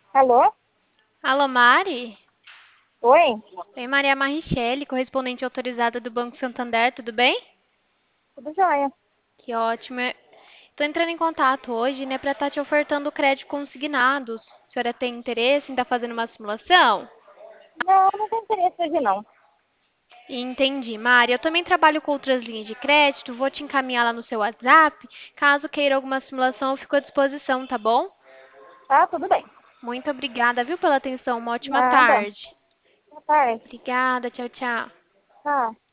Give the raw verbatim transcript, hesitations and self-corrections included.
Alô? Alô, Mari? Oi? Oi, Maria Marichelli, correspondente autorizada do Banco Santander, tudo bem? Tudo jóia? Que ótimo. Estou entrando em contato hoje, né, para estar te ofertando crédito consignados. A senhora tem interesse em estar fazendo uma simulação? Não, não tem interesse hoje não. Entendi, Mari. Eu também trabalho com outras linhas de crédito, vou te encaminhar lá no seu WhatsApp. Caso queira alguma simulação, eu fico à disposição, tá bom? Tá, tudo bem. Muito obrigada, viu, pela atenção. Uma ótima Nada. tarde. Boa tarde. Obrigada, tchau, tchau. Tá.